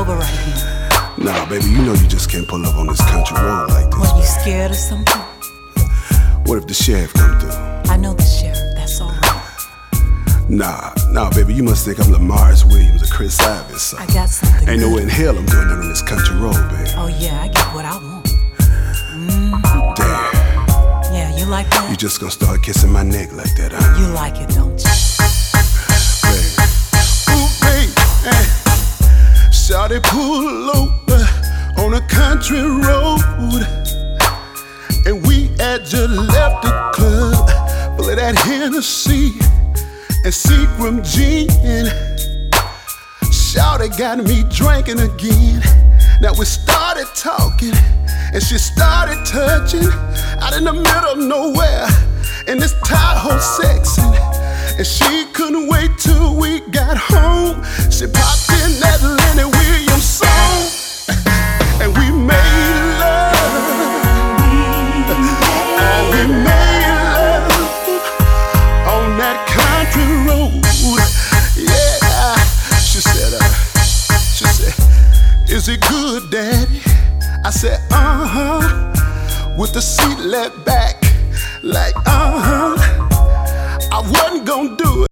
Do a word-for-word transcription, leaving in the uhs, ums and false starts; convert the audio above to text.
over right here. Nah, baby, you know you just can't pull up on this country road like this. What, you scared or something? What if the sheriff come through? I know the sheriff, that's all right. Nah, nah, baby, you must think I'm Lamars Williams or Chris Evans. So. I got something. Ain't no way in hell I'm doing that on this country road, baby. Oh yeah, I get what I want. Mm. Damn. Yeah, you like that? You just gonna start kissing my neck like that, huh? You like it, don't you? Baby. Ooh, baby. Hey. Shawty pull over on a country road, and we had just left the club full of that Hennessy and Seagram gin. Shawty got me drinking again. Now we started talking, and she started touching out in the middle of nowhere in this Tahoe sexing. And she couldn't wait till we got home. She popped in that Lenny Williams song, and we made love. And we made love on that country road. Yeah, she said, uh, she said, is it good, Daddy? I said, uh-huh, with the seat let back, like, uh-huh. I wasn't gonna do it.